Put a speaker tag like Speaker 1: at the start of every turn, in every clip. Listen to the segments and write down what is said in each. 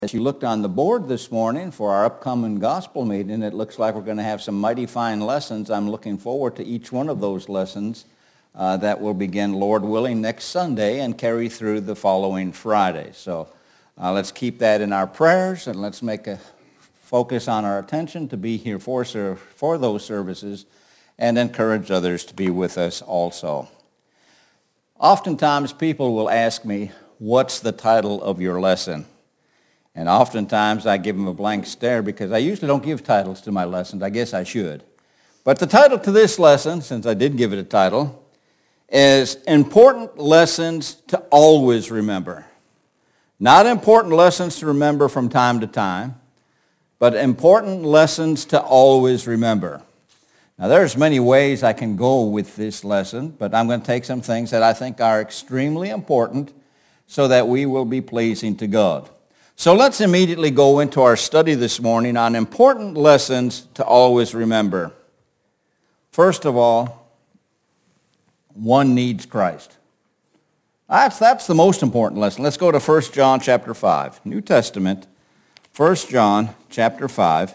Speaker 1: As you looked on the board this morning for our upcoming gospel meeting, it looks like we're going to have some mighty fine lessons. I'm looking forward to each one of those lessons that will begin, Lord willing, next Sunday and carry through the following Friday. So let's keep that in our prayers, and let's make a focus on our attention to be here for those services and encourage others to be with us also. Oftentimes people will ask me, what's the title of your lesson? And oftentimes I give them a blank stare because I usually don't give titles to my lessons. I guess I should. But the title to this lesson, since I did give it a title, is Important Lessons to Always Remember. Not important lessons to remember from time to time, but important lessons to always remember. Now there's many ways I can go with this lesson, but I'm going to take some things that I think are extremely important so that we will be pleasing to God. So let's immediately go into our study this morning on important lessons to always remember. First of all, one needs Christ. That's the most important lesson. Let's go to 1 John chapter 5, New Testament, 1 John chapter 5,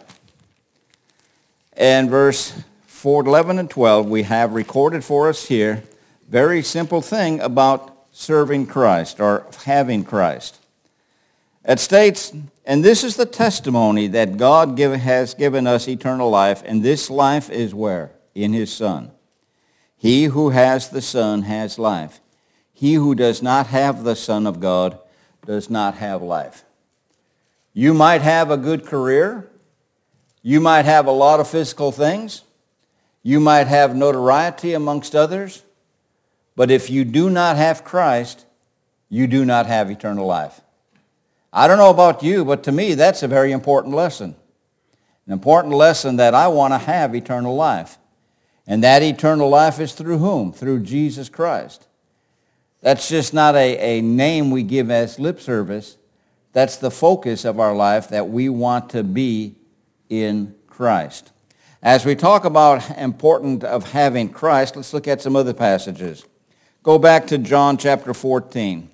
Speaker 1: and verse 11 and 12, we have recorded for us here very simple thing about serving Christ or having Christ. It states, and this is the testimony that God has given us eternal life, and this life is where? In his Son. He who has the Son has life. He who does not have the Son of God does not have life. You might have a good career. You might have a lot of physical things. You might have notoriety amongst others. But if you do not have Christ, you do not have eternal life. I don't know about you, but to me, that's a very important lesson. An important lesson that I want to have eternal life. And that eternal life is through whom? Through Jesus Christ. That's just not a name we give as lip service. That's the focus of our life, that we want to be in Christ. As we talk about importance of having Christ, let's look at some other passages. Go back to John chapter 14.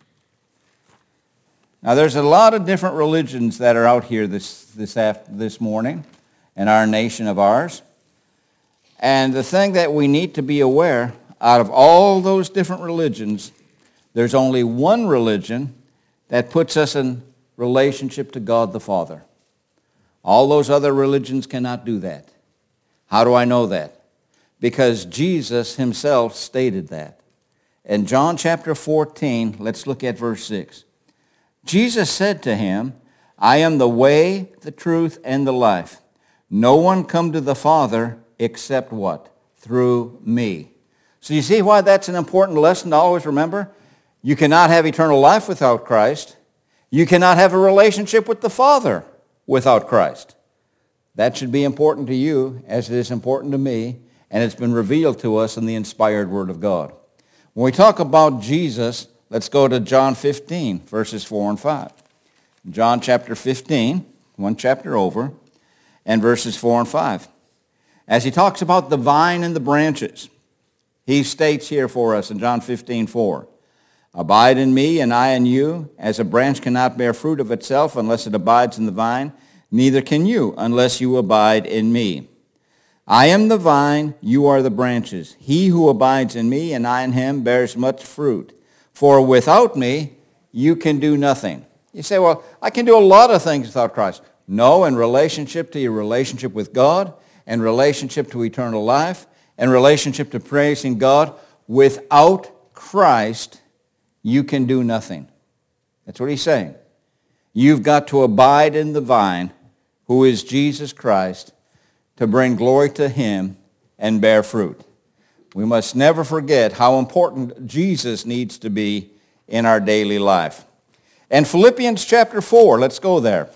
Speaker 1: Now, there's a lot of different religions that are out here this morning in our nation of ours. And the thing that we need to be aware, out of all those different religions, there's only one religion that puts us in relationship to God the Father. All those other religions cannot do that. How do I know that? Because Jesus himself stated that. In John chapter 14, let's look at verse 6. Jesus said to him, I am the way, the truth, and the life. No one come to the Father except what? Through me. So you see why that's an important lesson to always remember? You cannot have eternal life without Christ. You cannot have a relationship with the Father without Christ. That should be important to you as it is important to me, and it's been revealed to us in the inspired Word of God. When we talk about Jesus, let's go to John 15, verses 4 and 5. John chapter 15, one chapter over, and verses 4 and 5. As he talks about the vine and the branches, he states here for us in John 15:4, Abide in me and I in you, as a branch cannot bear fruit of itself unless it abides in the vine, neither can you unless you abide in me. I am the vine, you are the branches. He who abides in me and I in him bears much fruit. For without me, you can do nothing. You say, well, I can do a lot of things without Christ. No, in relationship to your relationship with God, and relationship to eternal life, and relationship to praising God, without Christ, you can do nothing. That's what he's saying. You've got to abide in the vine, who is Jesus Christ, to bring glory to him and bear fruit. We must never forget how important Jesus needs to be in our daily life. And Philippians chapter 4, let's go there.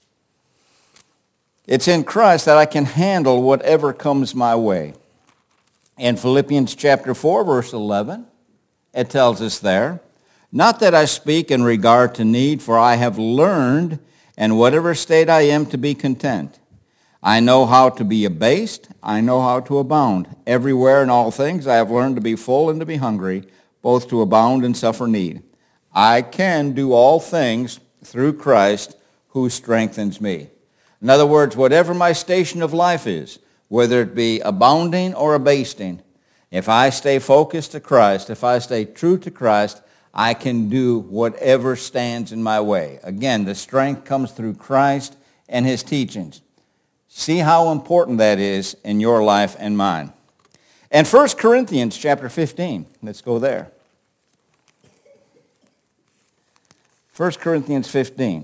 Speaker 1: It's in Christ that I can handle whatever comes my way. In Philippians chapter 4, verse 11, it tells us there, Not that I speak in regard to need, for I have learned in whatever state I am to be content. I know how to be abased. I know how to abound. Everywhere in all things I have learned to be full and to be hungry, both to abound and suffer need. I can do all things through Christ who strengthens me. In other words, whatever my station of life is, whether it be abounding or abasting, if I stay focused to Christ, if I stay true to Christ, I can do whatever stands in my way. Again, the strength comes through Christ and his teachings. See how important that is in your life and mine. And 1 Corinthians chapter 15, let's go there. 1 Corinthians 15.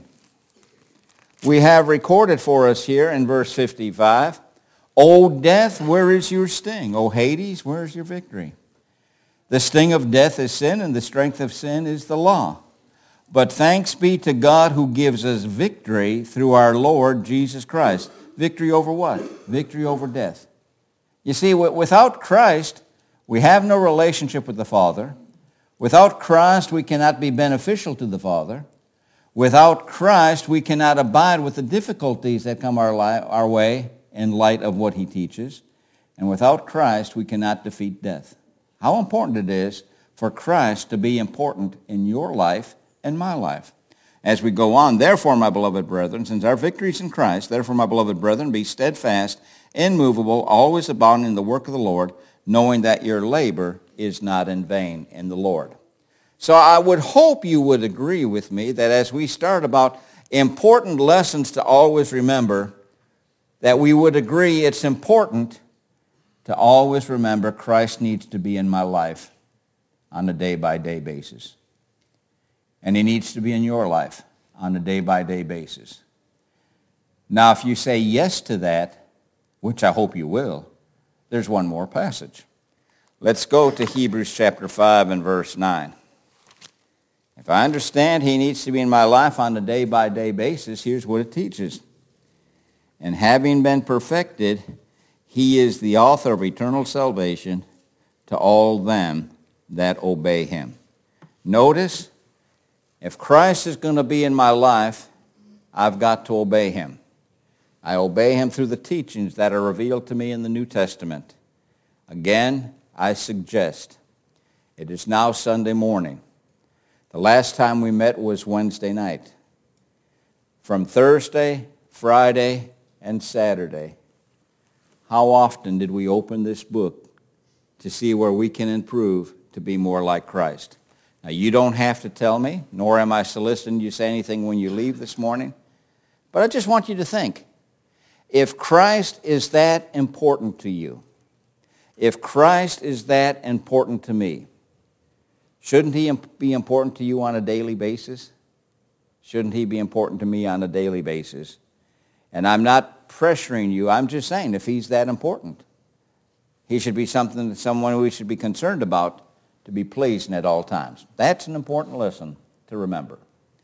Speaker 1: We have recorded for us here in verse 55, O death, where is your sting? O Hades, where is your victory? The sting of death is sin, and the strength of sin is the law. But thanks be to God who gives us victory through our Lord Jesus Christ. Victory over what? Victory over death. You see, without Christ, we have no relationship with the Father. Without Christ, we cannot be beneficial to the Father. Without Christ, we cannot abide with the difficulties that come our way in light of what he teaches. And without Christ, we cannot defeat death. How important it is for Christ to be important in your life and my life. As we go on, therefore, my beloved brethren, since our victory is in Christ, therefore, my beloved brethren, be steadfast, immovable, always abounding in the work of the Lord, knowing that your labor is not in vain in the Lord. So I would hope you would agree with me that as we start about important lessons to always remember, that we would agree it's important to always remember Christ needs to be in my life on a day-by-day basis. And he needs to be in your life on a day-by-day basis. Now, if you say yes to that, which I hope you will, there's one more passage. Let's go to Hebrews chapter 5 and verse 9. If I understand he needs to be in my life on a day-by-day basis, here's what it teaches. And having been perfected, he is the author of eternal salvation to all them that obey him. Notice, if Christ is going to be in my life, I've got to obey him. I obey him through the teachings that are revealed to me in the New Testament. Again, I suggest, it is now Sunday morning. The last time we met was Wednesday night. From Thursday, Friday, and Saturday, how often did we open this book to see where we can improve to be more like Christ? Now, you don't have to tell me, nor am I soliciting you say anything when you leave this morning, but I just want you to think. If Christ is that important to you, if Christ is that important to me, shouldn't he be important to you on a daily basis? Shouldn't he be important to me on a daily basis? And I'm not pressuring you. I'm just saying if he's that important, he should be someone we should be concerned about to be pleasing at all times. That's an important lesson to remember.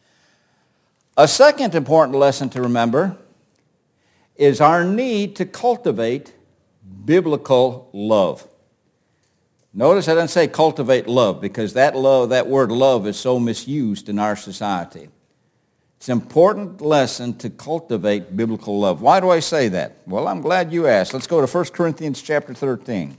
Speaker 1: A second important lesson to remember is our need to cultivate biblical love. Notice I didn't say cultivate love because that word love is so misused in our society. It's an important lesson to cultivate biblical love. Why do I say that? Well, I'm glad you asked. Let's go to 1 Corinthians chapter 13.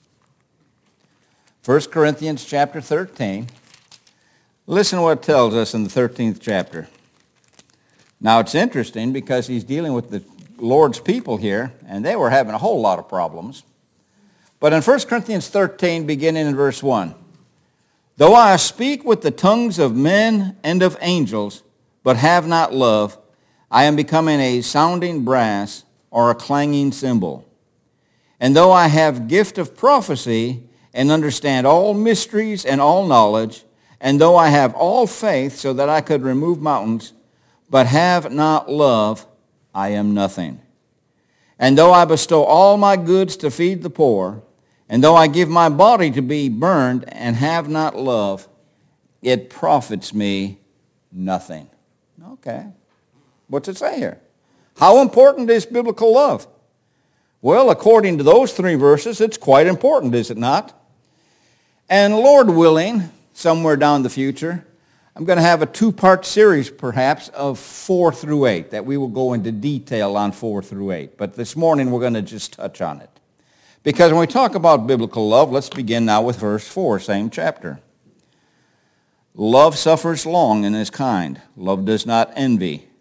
Speaker 1: 1 Corinthians chapter 13. Listen to what it tells us in the 13th chapter. Now, it's interesting because he's dealing with the Lord's people here, and they were having a whole lot of problems. But in 1 Corinthians 13, beginning in verse 1, though I speak with the tongues of men and of angels, but have not love, I am becoming a sounding brass or a clanging cymbal. And though I have gift of prophecy and understand all mysteries and all knowledge, and though I have all faith so that I could remove mountains, but have not love, I am nothing. And though I bestow all my goods to feed the poor, and though I give my body to be burned and have not love, it profits me nothing. Okay. What's it say here? How important is biblical love? Well, according to those three verses, it's quite important, is it not? And Lord willing, somewhere down the future, I'm going to have a two-part series, perhaps, of 4 through 8, that we will go into detail on 4 through 8. But this morning, we're going to just touch on it. Because when we talk about biblical love, let's begin now with verse 4, same chapter. Love suffers long and is kind. Love does not envy.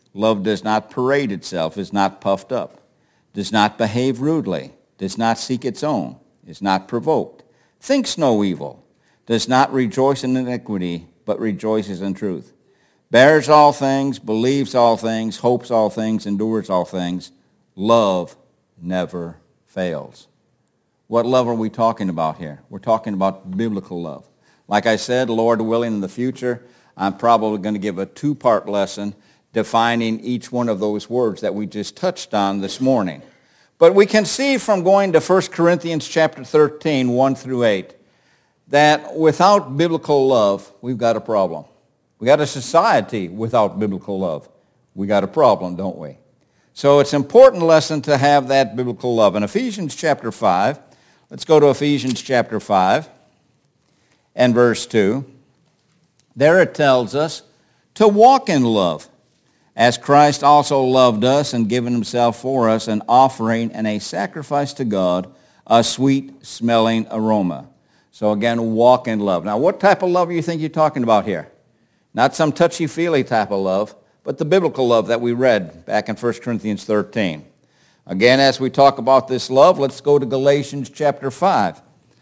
Speaker 1: Love does not parade itself, is not puffed up, does not behave rudely, does not seek its own, is not provoked, thinks no evil, does not rejoice in iniquity, but rejoices in truth, bears all things, believes all things, hopes all things, endures all things. Love never fails. What love are we talking about here? We're talking about biblical love. Like I said, Lord willing, in the future, I'm probably going to give a two-part lesson defining each one of those words that we just touched on this morning. But we can see from going to 1 Corinthians chapter 13, 1 through 8, that without biblical love, we've got a problem. We got a society without biblical love. We got a problem, don't we? So it's an important lesson to have that biblical love. In Ephesians chapter 5, let's go to Ephesians chapter 5 and verse 2. There it tells us to walk in love, as Christ also loved us and given himself for us, an offering and a sacrifice to God, a sweet-smelling aroma. So again, walk in love. Now, what type of love do you think you're talking about here? Not some touchy-feely type of love, but the biblical love that we read back in 1 Corinthians 13. Again, as we talk about this love, let's go to Galatians chapter 5.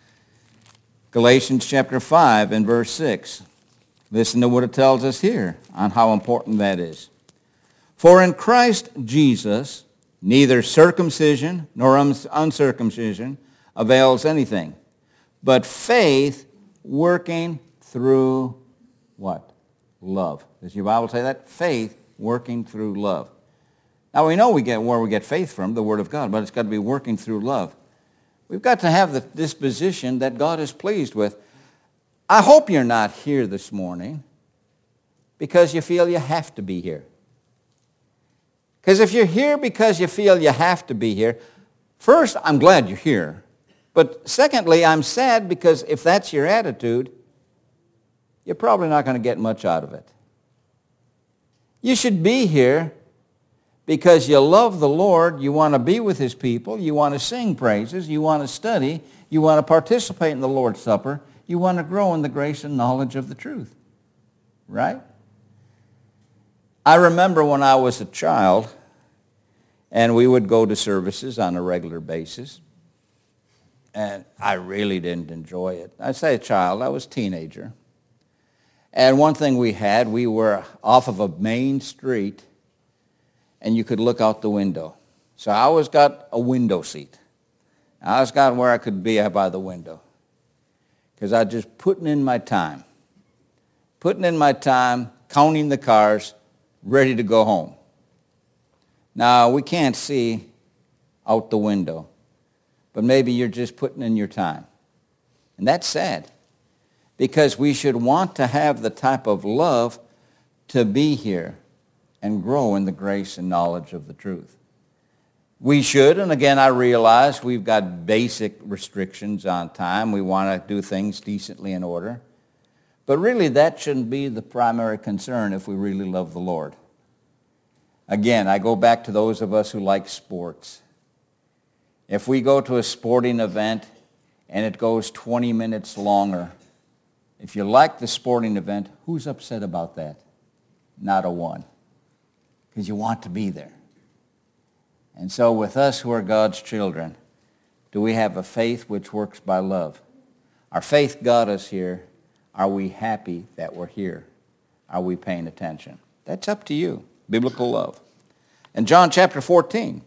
Speaker 1: Galatians chapter 5 and verse 6. Listen to what it tells us here on how important that is. For in Christ Jesus, neither circumcision nor uncircumcision avails anything, but faith working through what? Love. Does your Bible say that? Faith working through love. Now we know where we get faith from, the Word of God, but it's got to be working through love. We've got to have the disposition that God is pleased with. I hope you're not here this morning because you feel you have to be here. Because if you're here because you feel you have to be here, first, I'm glad you're here. But secondly, I'm sad because if that's your attitude, you're probably not going to get much out of it. You should be here because you love the Lord, you want to be with his people, you want to sing praises, you want to study, you want to participate in the Lord's Supper, you want to grow in the grace and knowledge of the truth. Right? I remember when I was a child, and we would go to services on a regular basis, and I really didn't enjoy it. I say a child, I was a teenager. And one thing we were off of a main street, and you could look out the window. So I always got a window seat. I always got where I could be by the window. Because I just putting in my time, counting the cars, ready to go home. Now, we can't see out the window, but maybe you're just putting in your time. And that's sad, because we should want to have the type of love to be here and grow in the grace and knowledge of the truth. We should, and again, I realize we've got basic restrictions on time. We want to do things decently in order. But really, that shouldn't be the primary concern if we really love the Lord. Again, I go back to those of us who like sports. If we go to a sporting event and it goes 20 minutes longer, if you like the sporting event, who's upset about that? Not a one. Because you want to be there. And so with us who are God's children, do we have a faith which works by love? Our faith got us here. Are we happy that we're here? Are we paying attention? That's up to you. Biblical love. In John chapter 14,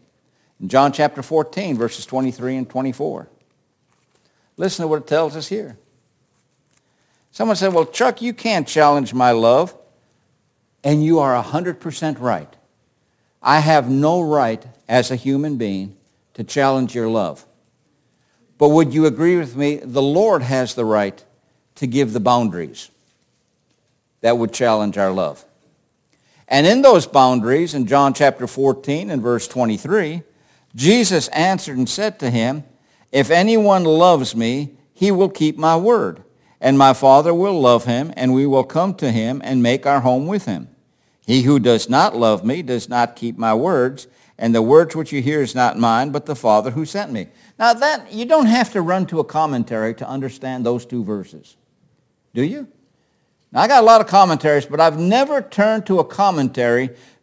Speaker 1: verses 23 and 24. Listen to what it tells us here. Someone said, well, Chuck, you can't challenge my love. And you are 100% right. I have no right as a human being to challenge your love. But would you agree with me? The Lord has the right to give the boundaries that would challenge our love. And in those boundaries, in John chapter 14 and verse 23, Jesus answered and said to him, if anyone loves me, he will keep my word, and my Father will love him, and we will come to him and make our home with him. He who does not love me does not keep my words, and the words which you hear is not mine, but the Father who sent me. Now that, you don't have to run to a commentary to understand those two verses. Do you? Now I got a lot of commentaries, but I've never turned to a commentary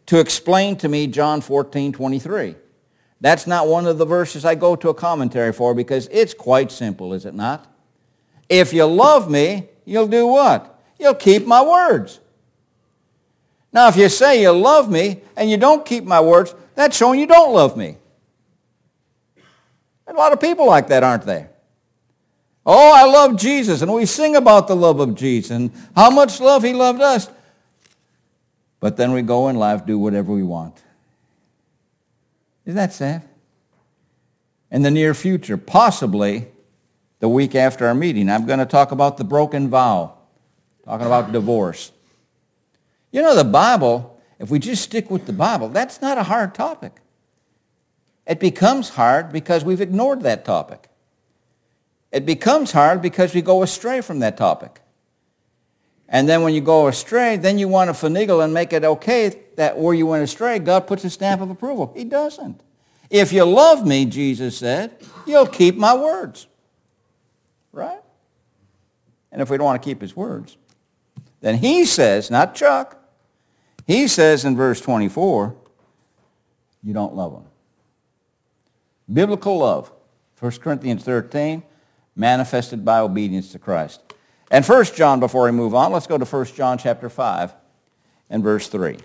Speaker 1: to explain to me John 14:23. That's not one of the verses I go to a commentary for because it's quite simple, is it not? If you love me, you'll do what? You'll keep my words. Now, if you say you love me and you don't keep my words, that's showing you don't love me. There are a lot of people like that, aren't there? Oh, I love Jesus, and we sing about the love of Jesus and how much love he loved us. But then we go in life, do whatever we want. Isn't that sad? In the near future, possibly the week after our meeting, I'm going to talk about the broken vow, talking about divorce. You know, the Bible, if we just stick with the Bible, that's not a hard topic. It becomes hard because we've ignored that topic. It becomes hard because we go astray from that topic. And then when you go astray, then you want to finagle and make it okay that where you went astray, God puts a stamp of approval. He doesn't. If you love me, Jesus said, you'll keep my words. Right? And if we don't want to keep his words, then he says, not Chuck, he says in verse 24, you don't love him. Biblical love, 1 Corinthians 13, manifested by obedience to Christ. And 1 John, before we move on, let's go to 1 John chapter 5 and verse 3.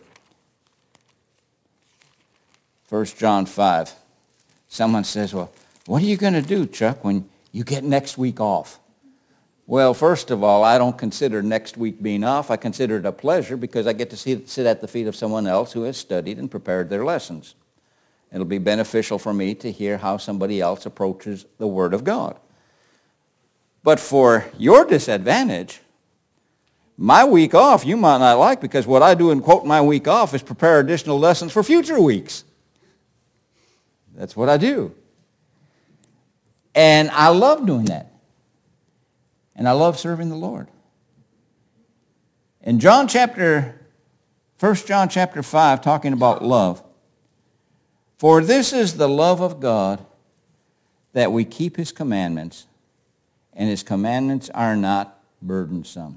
Speaker 1: 1 John 5. Someone says, well, what are you going to do, Chuck, when you get next week off? Well, first of all, I don't consider next week being off. I consider it a pleasure because I get to sit at the feet of someone else who has studied and prepared their lessons. It'll be beneficial for me to hear how somebody else approaches the Word of God. But for your disadvantage, my week off you might not like because what I do in quote my week off is prepare additional lessons for future weeks. That's what I do. And I love doing that. And I love serving the Lord. In 1 John chapter 5, talking about love, for this is the love of God, that we keep his commandments, and his commandments are not burdensome.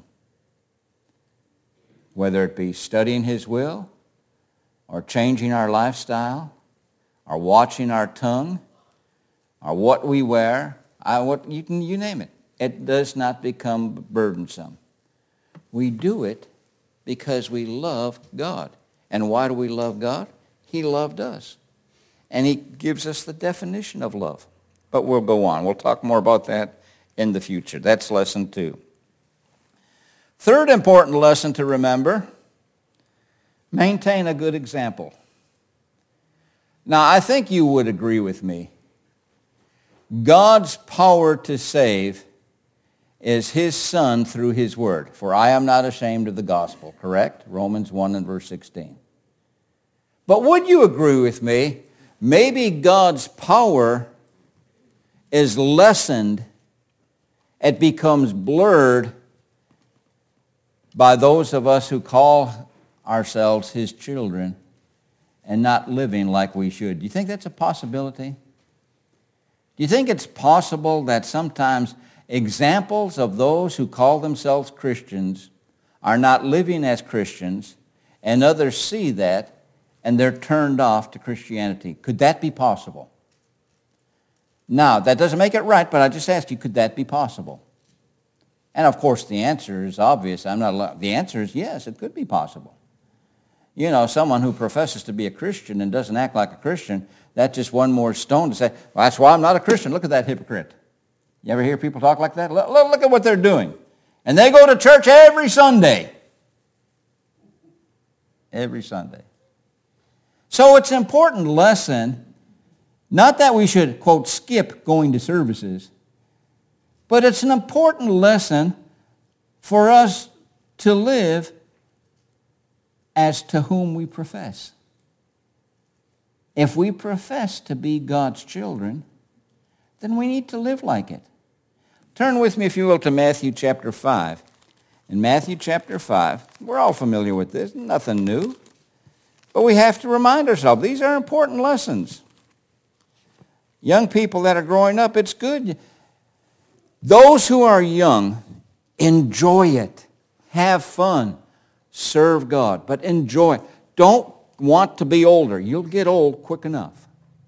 Speaker 1: Whether it be studying his will, or changing our lifestyle, or watching our tongue, or what we wear, you name it. It does not become burdensome. We do it because we love God. And why do we love God? He loved us. And he gives us the definition of love. But we'll go on. We'll talk more about that in the future. That's lesson 2. Third important lesson to remember, maintain a good example. Now, I think you would agree with me. God's power to save is his Son through his word. For I am not ashamed of the gospel, correct? Romans 1 and verse 16. But would you agree with me, maybe God's power is lessened, it becomes blurred by those of us who call ourselves his children and not living like we should. Do you think that's a possibility? Do you think it's possible that sometimes examples of those who call themselves Christians are not living as Christians, and others see that and they're turned off to Christianity? Could that be possible? Now, that doesn't make it right, but I just asked you, could that be possible? And of course, the answer is obvious. The answer is yes, it could be possible. You know, someone who professes to be a Christian and doesn't act like a Christian, that's just one more stone to say, well, that's why I'm not a Christian. Look at that hypocrite. You ever hear people talk like that? Look at what they're doing. And they go to church every Sunday. Every Sunday. So it's an important lesson, not that we should, quote, skip going to services, but it's an important lesson for us to live as to whom we profess. If we profess to be God's children, then we need to live like it. Turn with me, if you will, to Matthew chapter 5. In Matthew chapter 5, we're all familiar with this, nothing new. But we have to remind ourselves, these are important lessons. Young people that are growing up, it's good. Those who are young, enjoy it. Have fun. Serve God. But enjoy. Don't want to be older. You'll get old quick enough.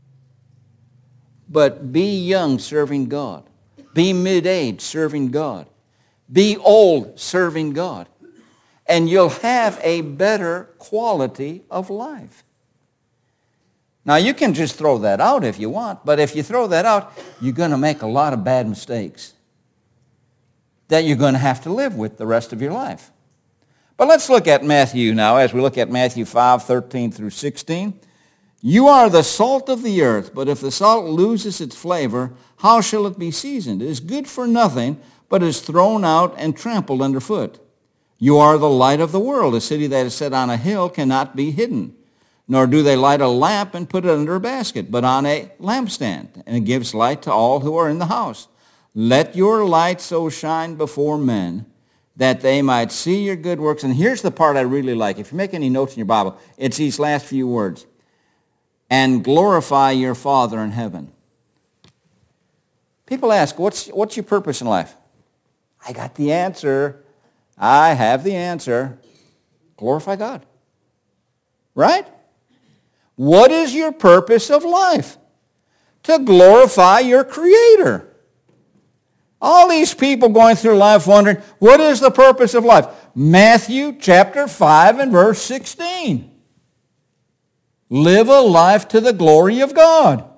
Speaker 1: But be young serving God. Be mid-age serving God. Be old serving God. And you'll have a better quality of life. Now, you can just throw that out if you want, but if you throw that out, you're going to make a lot of bad mistakes that you're going to have to live with the rest of your life. But let's look at Matthew now, as we look at Matthew 5:13 through 16. You are the salt of the earth, but if the salt loses its flavor, how shall it be seasoned? It is good for nothing, but is thrown out and trampled underfoot. You are the light of the world. A city that is set on a hill cannot be hidden. Nor do they light a lamp and put it under a basket, but on a lampstand, and it gives light to all who are in the house. Let your light so shine before men that they might see your good works. And here's the part I really like. If you make any notes in your Bible, it's these last few words. And glorify your Father in heaven. People ask, what's your purpose in life? I got the answer. I have the answer. Glorify God. Right? What is your purpose of life? To glorify your Creator. All these people going through life wondering, what is the purpose of life? Matthew chapter 5 and verse 16. Live a life to the glory of God.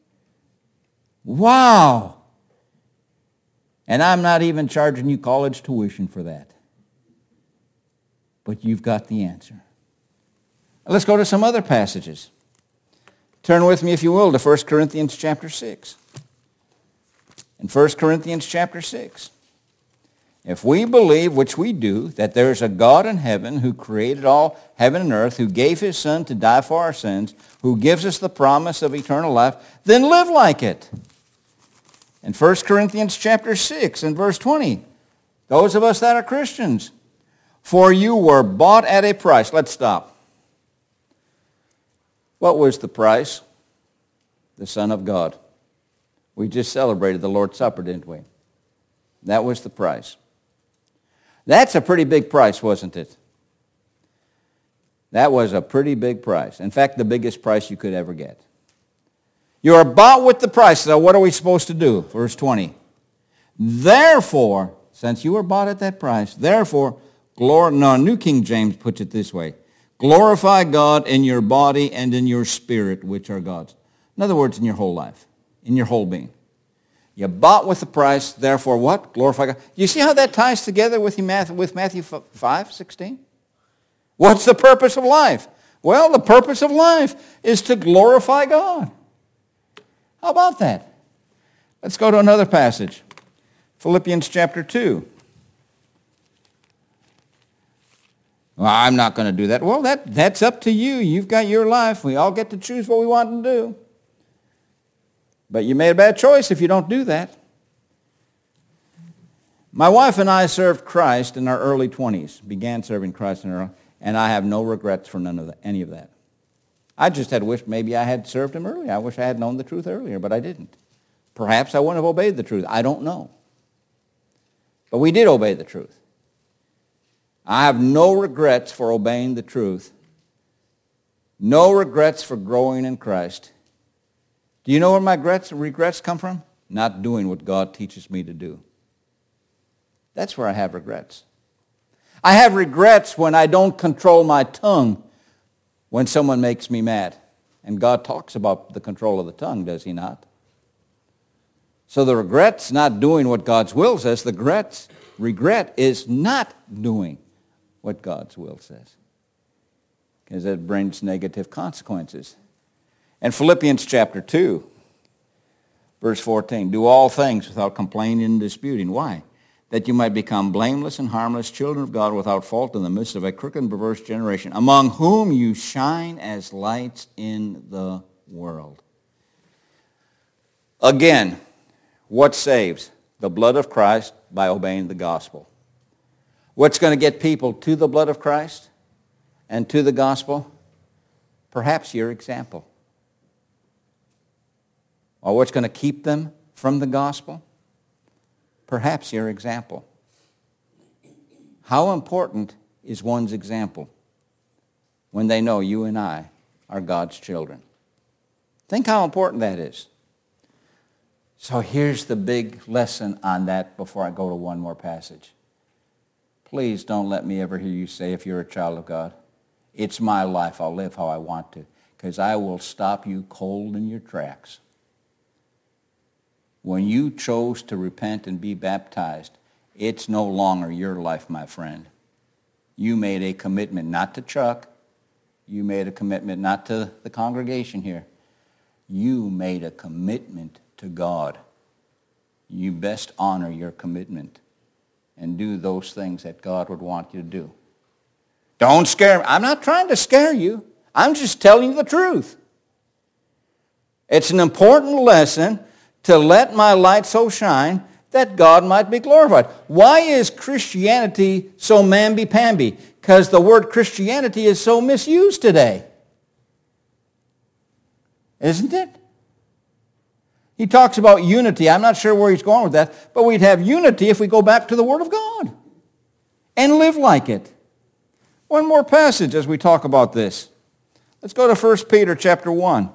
Speaker 1: Wow. And I'm not even charging you college tuition for that. But you've got the answer. Let's go to some other passages. Turn with me, if you will, to 1 Corinthians chapter 6. In 1 Corinthians chapter 6, if we believe, which we do, that there is a God in heaven who created all heaven and earth, who gave his Son to die for our sins, who gives us the promise of eternal life, then live like it. In 1 Corinthians chapter 6 and verse 20, those of us that are Christians, for you were bought at a price. Let's stop. What was the price? The Son of God. We just celebrated the Lord's Supper, didn't we? That was the price. That's a pretty big price, wasn't it? That was a pretty big price. In fact, the biggest price you could ever get. You are bought with the price. So what are we supposed to do? Verse 20. Therefore, since you were bought at that price, therefore, New King James puts it this way. Glorify God in your body and in your spirit, which are God's. In other words, in your whole life, in your whole being. You're bought with the price, therefore what? Glorify God. You see how that ties together with Matthew 5:16? What's the purpose of life? Well, the purpose of life is to glorify God. How about that? Let's go to another passage. Philippians chapter 2. Well, I'm not going to do that. Well, that's up to you. You've got your life. We all get to choose what we want to do. But you made a bad choice if you don't do that. My wife and I served Christ in our early 20s, began serving Christ and I have no regrets for any of that. I just had wished maybe I had served him earlier. I wish I had known the truth earlier, but I didn't. Perhaps I wouldn't have obeyed the truth. I don't know. But we did obey the truth. I have no regrets for obeying the truth. No regrets for growing in Christ. Do you know where my regrets come from? Not doing what God teaches me to do. That's where I have regrets. I have regrets when I don't control my tongue when someone makes me mad. And God talks about the control of the tongue, does he not? So the regret's not doing what God's will says. The regret is not doing what God's will says, because it brings negative consequences. In Philippians chapter 2, verse 14, do all things without complaining and disputing. Why? That you might become blameless and harmless children of God without fault in the midst of a crooked and perverse generation, among whom you shine as lights in the world. Again, what saves? The blood of Christ by obeying the gospel. What's going to get people to the blood of Christ and to the gospel? Perhaps your example. Or what's going to keep them from the gospel? Perhaps your example. How important is one's example? when they know you and I are God's children. Think how important that is. So here's the big lesson on that before I go to one more passage. Please don't let me ever hear you say, if you're a child of God, it's my life, I'll live how I want to, because I will stop you cold in your tracks. When you chose to repent and be baptized, it's no longer your life, my friend. You made a commitment not to Chuck. You made a commitment not to the congregation here. You made a commitment to God. You best honor your commitment and do those things that God would want you to do. Don't scare me. I'm not trying to scare you. I'm just telling you the truth. It's an important lesson to let my light so shine that God might be glorified. Why is Christianity so mamby-pamby? Because the word Christianity is so misused today. Isn't it? He talks about unity. I'm not sure where he's going with that, but we'd have unity if we go back to the Word of God and live like it. One more passage as we talk about this. Let's go to 1 Peter chapter 1.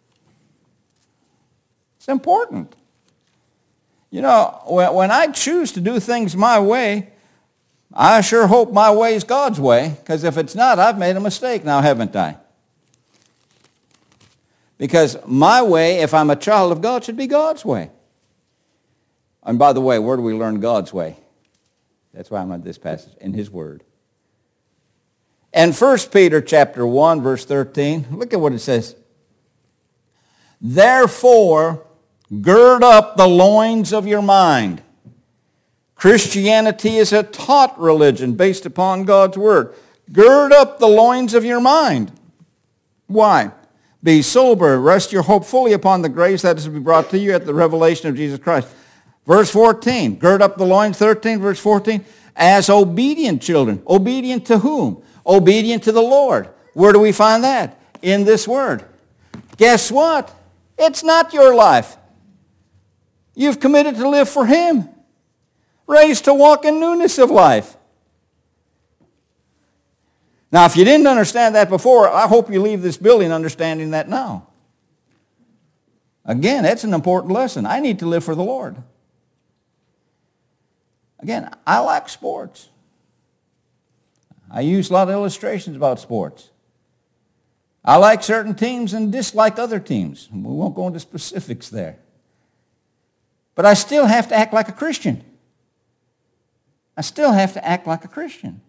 Speaker 1: It's important. You know, when I choose to do things my way, I sure hope my way is God's way, because if it's not, I've made a mistake now, haven't I? Because my way, if I'm a child of God, should be God's way. And by the way, where do we learn God's way? That's why I'm on this passage, in His Word. And 1 Peter chapter 1, verse 13, look at what it says. Therefore, gird up the loins of your mind. Christianity is a taught religion based upon God's Word. Gird up the loins of your mind. Why? Be sober, rest your hope fully upon the grace that is to be brought to you at the revelation of Jesus Christ. Verse 14, gird up the loins, 13, verse 14, as obedient children. Obedient to whom? Obedient to the Lord. Where do we find that? In this Word. Guess what? It's not your life. You've committed to live for Him. Raised to walk in newness of life. Now, if you didn't understand that before, I hope you leave this building understanding that now. Again, that's an important lesson. I need to live for the Lord. Again, I like sports. I use a lot of illustrations about sports. I like certain teams and dislike other teams. We won't go into specifics there. But I still have to act like a Christian. I still have to act like a Christian.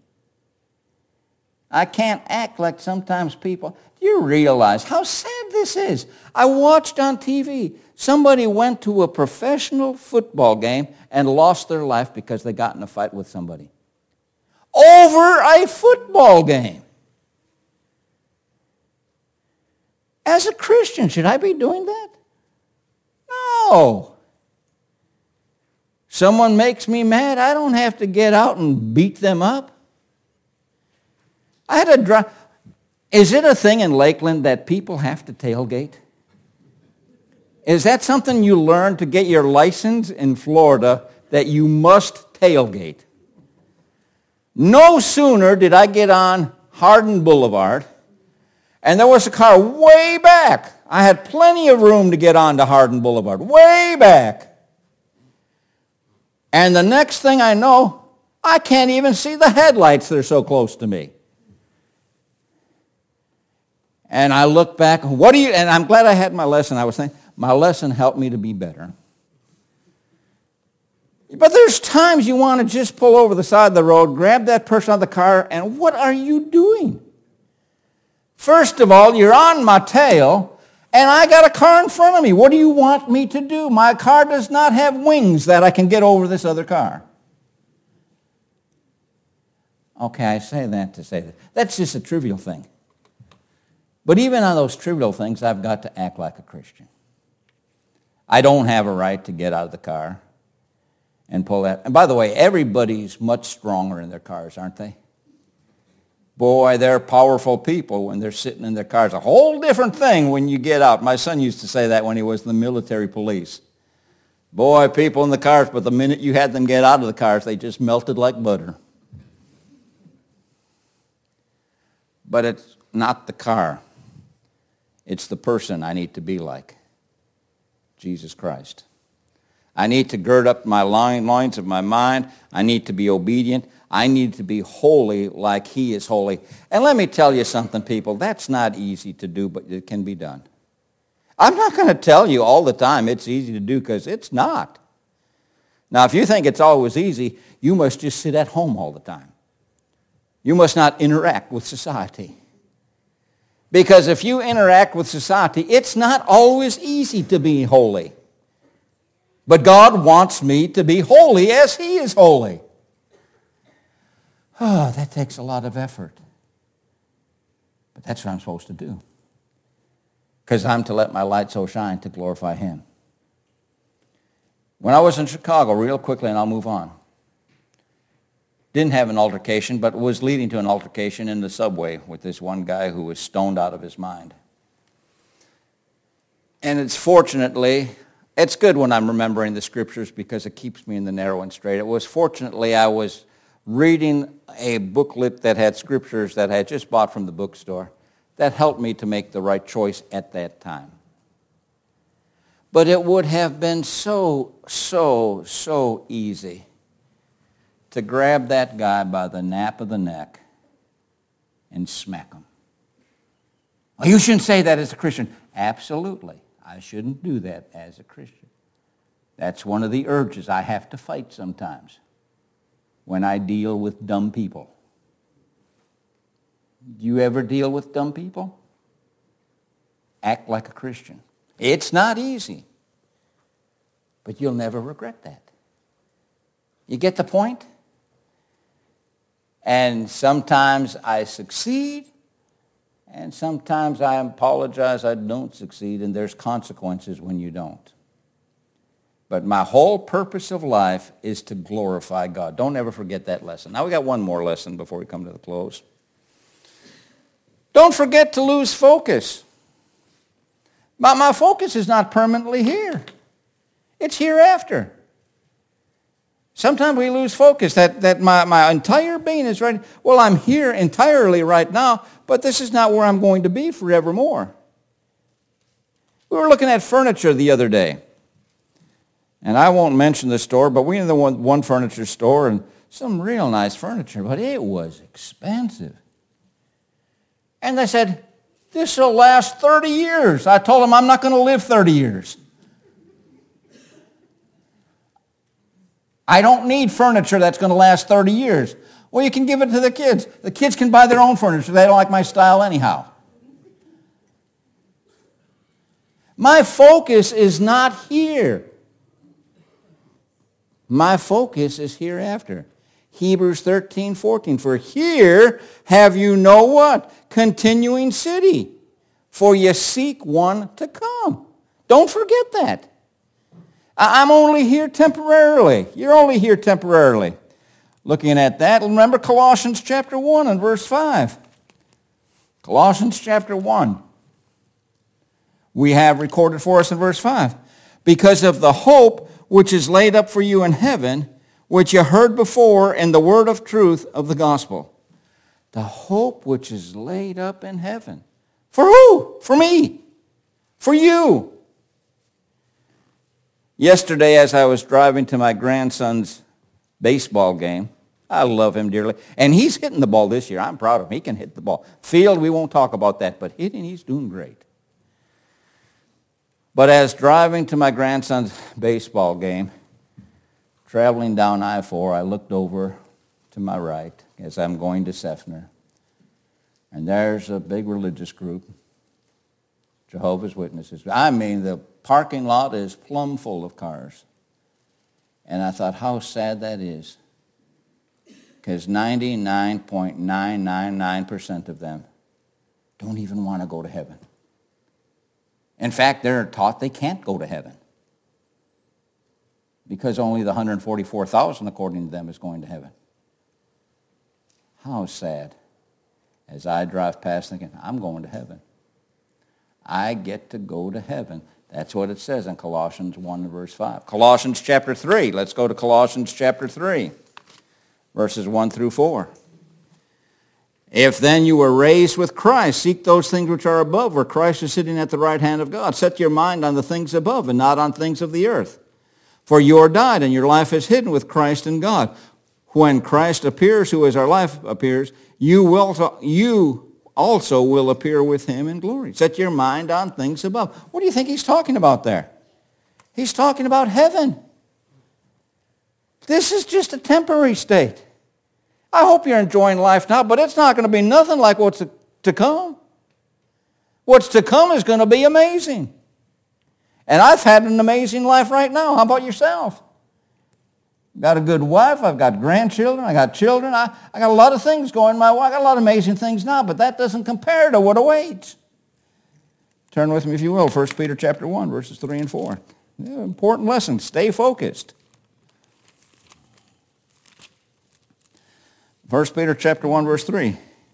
Speaker 1: I can't act like sometimes people. Do you realize how sad this is? I watched on TV, somebody went to a professional football game and lost their life because they got in a fight with somebody. Over a football game. As a Christian, should I be doing that? No. Someone makes me mad, I don't have to get out and beat them up. I had a drive. Is it a thing in Lakeland that people have to tailgate? Is that something you learn to get your license in Florida, that you must tailgate? No sooner did I get on Hardin Boulevard, and there was a car way back. I had plenty of room to get onto Hardin Boulevard, way back. And the next thing I know, I can't even see the headlights. They're so close to me. And I look back, and I'm glad I had my lesson. I was thinking, my lesson helped me to be better. But there's times you want to just pull over the side of the road, grab that person out of the car, and what are you doing? First of all, you're on my tail, and I got a car in front of me. What do you want me to do? My car does not have wings that I can get over this other car. Okay, I say that to say that. That's just a trivial thing. But even on those trivial things, I've got to act like a Christian. I don't have a right to get out of the car and pull that. And by the way, everybody's much stronger in their cars, aren't they? Boy, they're powerful people when they're sitting in their cars. A whole different thing when you get out. My son used to say that when he was in the military police. Boy, people in the cars, but the minute you had them get out of the cars, they just melted like butter. But it's not the car. It's the person I need to be like, Jesus Christ. I need to gird up my loins of my mind. I need to be obedient. I need to be holy like he is holy. And let me tell you something, people. That's not easy to do, but it can be done. I'm not going to tell you all the time it's easy to do, because it's not. Now, if you think it's always easy, you must just sit at home all the time. You must not interact with society. Because if you interact with society, it's not always easy to be holy. But God wants me to be holy as he is holy. Oh, that takes a lot of effort. But that's what I'm supposed to do. Because I'm to let my light so shine to glorify him. When I was in Chicago, real quickly, and I'll move on, didn't have an altercation, but was leading to an altercation in the subway with this one guy who was stoned out of his mind. And it's good when I'm remembering the scriptures, because it keeps me in the narrow and straight. Fortunately, I was reading a booklet that had scriptures that I had just bought from the bookstore that helped me to make the right choice at that time. But it would have been so easy to grab that guy by the nape of the neck and smack him. Well, you shouldn't say that as a Christian. Absolutely. I shouldn't do that as a Christian. That's one of the urges I have to fight sometimes when I deal with dumb people. Do you ever deal with dumb people? Act like a Christian. It's not easy, but you'll never regret that. You get the point? And sometimes I succeed, and sometimes I apologize I don't succeed, and there's consequences when you don't. But my whole purpose of life is to glorify God. Don't ever forget that lesson. Now we got one more lesson before we come to the close. Don't forget to lose focus. My focus is not permanently here. It's hereafter. Sometimes we lose focus, that my entire being is right. Well, I'm here entirely right now, but this is not where I'm going to be forevermore. We were looking at furniture the other day. And I won't mention the store, but we were in the one furniture store, and some real nice furniture, but it was expensive. And they said, this will last 30 years. I told them I'm not going to live 30 years. I don't need furniture that's going to last 30 years. Well, you can give it to the kids. The kids can buy their own furniture. They don't like my style anyhow. My focus is not here. My focus is hereafter. Hebrews 13:14. For here have you no what? Continuing city. For you seek one to come. Don't forget that. I'm only here temporarily. You're only here temporarily. Looking at that, remember Colossians chapter 1 and verse 5. Colossians chapter 1. We have recorded for us in verse 5. Because of the hope which is laid up for you in heaven, which you heard before in the word of truth of the gospel. The hope which is laid up in heaven. For who? For me. For you. Yesterday, as I was driving to my grandson's baseball game, I love him dearly. And he's hitting the ball this year. I'm proud of him. He can hit the ball. Field, we won't talk about that, but hitting, he's doing great. But as driving to my grandson's baseball game, traveling down I-4, I looked over to my right as I'm going to Seffner. And there's a big religious group, Jehovah's Witnesses. I mean, the parking lot is plumb full of cars. And I thought, how sad that is. Because 99.999% of them don't even want to go to heaven. In fact, they're taught they can't go to heaven. Because only the 144,000, according to them, is going to heaven. How sad. As I drive past thinking, I'm going to heaven. I get to go to heaven. That's what it says in Colossians 1 verse 5. Colossians chapter 3. Let's go to Colossians chapter 3, verses 1 through 4. If then you were raised with Christ, seek those things which are above, where Christ is sitting at the right hand of God. Set your mind on the things above and not on things of the earth. For you are died, and your life is hidden with Christ in God. When Christ appears, who is our life, appears, you also will appear with him in glory. Set your mind on things above. What do you think he's talking about there? He's talking about heaven. This is just a temporary state. I hope you're enjoying life now, but it's not going to be nothing like what's to come. What's to come is going to be amazing. And I've had an amazing life right now. How about yourself? Got a good wife. I've got grandchildren. I got children. I got a lot of things going my way. I got a lot of amazing things now, but that doesn't compare to what awaits. Turn with me, if you will, 1 Peter chapter 1, verses 3 and 4. Yeah, important lesson. Stay focused. 1 Peter chapter 1, verse 3.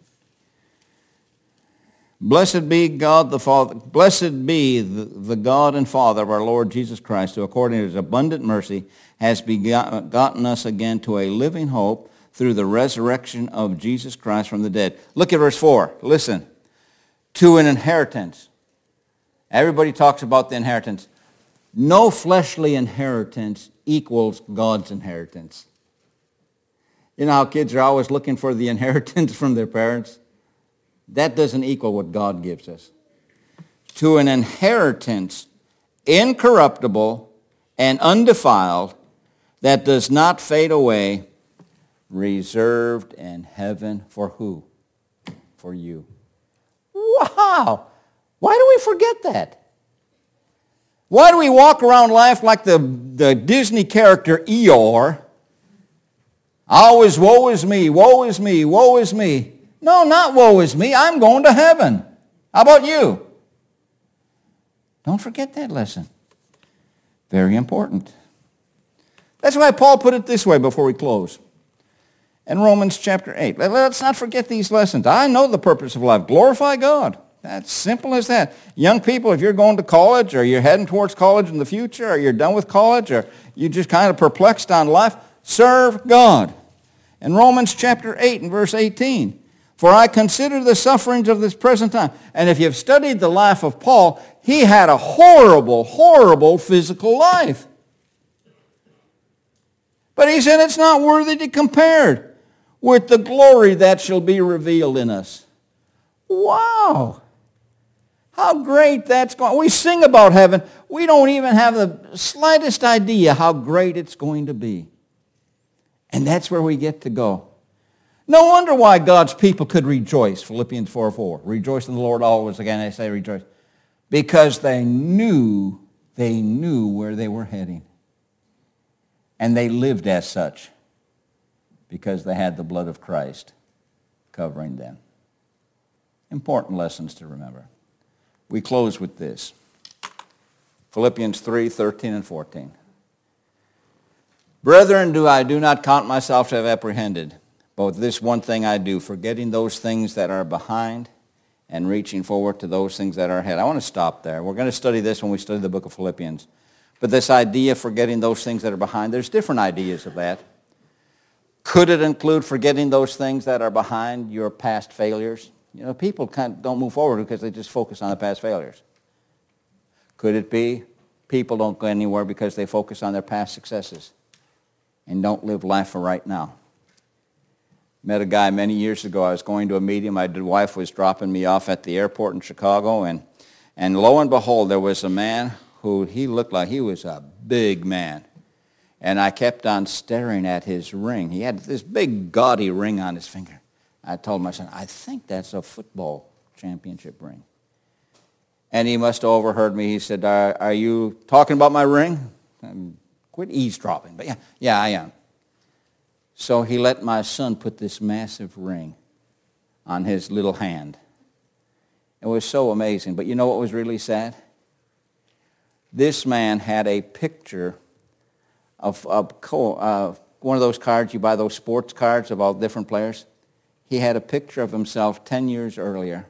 Speaker 1: Blessed be God the Father, blessed be the God and Father of our Lord Jesus Christ, who according to his abundant mercy has begotten us again to a living hope through the resurrection of Jesus Christ from the dead. Look at verse 4. Listen. To an inheritance. Everybody talks about the inheritance. No fleshly inheritance equals God's inheritance. You know how kids are always looking for the inheritance from their parents? That doesn't equal what God gives us. To an inheritance incorruptible and undefiled that does not fade away, reserved in heaven for who? For you. Wow! Why do we forget that? Why do we walk around life like the Disney character Eeyore? Always, woe is me, woe is me, woe is me. No, not woe is me. I'm going to heaven. How about you? Don't forget that lesson. Very important. That's why Paul put it this way before we close. In Romans chapter 8. Let's not forget these lessons. I know the purpose of life. Glorify God. That's simple as that. Young people, if you're going to college or you're heading towards college in the future or you're done with college or you're just kind of perplexed on life, serve God. In Romans chapter 8 and verse 18, for I consider the sufferings of this present time. And if you've studied the life of Paul, he had a horrible, horrible physical life. But he said it's not worthy to compare with the glory that shall be revealed in us. Wow! How great that's going. We sing about heaven. We don't even have the slightest idea how great it's going to be. And that's where we get to go. No wonder why God's people could rejoice. Philippians 4:4. Rejoice in the Lord always. Again, I say rejoice. Because they knew where they were heading. And they lived as such because they had the blood of Christ covering them. Important lessons to remember. We close with this. Philippians 3:13 and 14. Brethren, I do not count myself to have apprehended. But this one thing I do, forgetting those things that are behind and reaching forward to those things that are ahead. I want to stop there. We're going to study this when we study the book of Philippians. But this idea of forgetting those things that are behind, there's different ideas of that. Could it include forgetting those things that are behind your past failures? You know, people don't move forward because they just focus on the past failures. Could it be people don't go anywhere because they focus on their past successes and don't live life for right now? Met a guy many years ago. I was going to a meeting. My wife was dropping me off at the airport in Chicago, and lo and behold, there was a man who he looked like he was a big man. And I kept on staring at his ring. He had this big gaudy ring on his finger. I told my son, I think that's a football championship ring. And he must have overheard me. He said, are you talking about my ring? Quit eavesdropping. But yeah, I am. So he let my son put this massive ring on his little hand. It was so amazing. But you know what was really sad? This man had a picture of one of those cards, you buy those sports cards of all different players. He had a picture of himself 10 years earlier.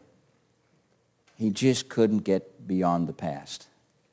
Speaker 1: He just couldn't get beyond the past.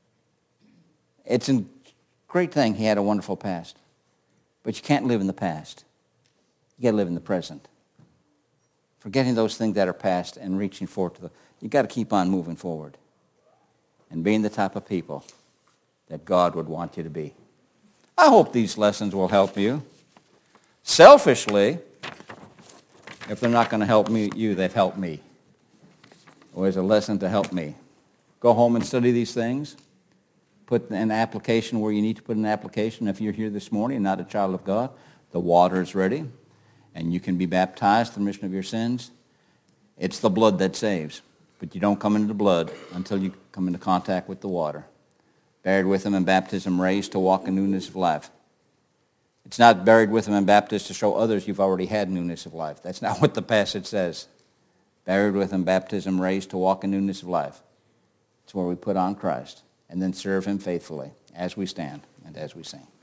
Speaker 1: It's a great thing he had a wonderful past. But you can't live in the past. You got to live in the present. forgetting those things that are past and reaching forward to you got to keep on moving forward and being the type of people that God would want you to be. I hope these lessons will help you. Selfishly, if they're not going to help you, they've helped me. Always a lesson to help me. Go home and study these things. Put an application where you need to put an application. If you're here this morning and not a child of God, the water is ready, and you can be baptized for the remission of your sins. It's the blood that saves. But you don't come into the blood until you come into contact with the water. Buried with him in baptism, raised to walk in newness of life. It's not buried with him in baptism to show others you've already had newness of life. That's not what the passage says. Buried with him, baptism, raised to walk in newness of life. It's where we put on Christ and then serve him faithfully as we stand and as we sing.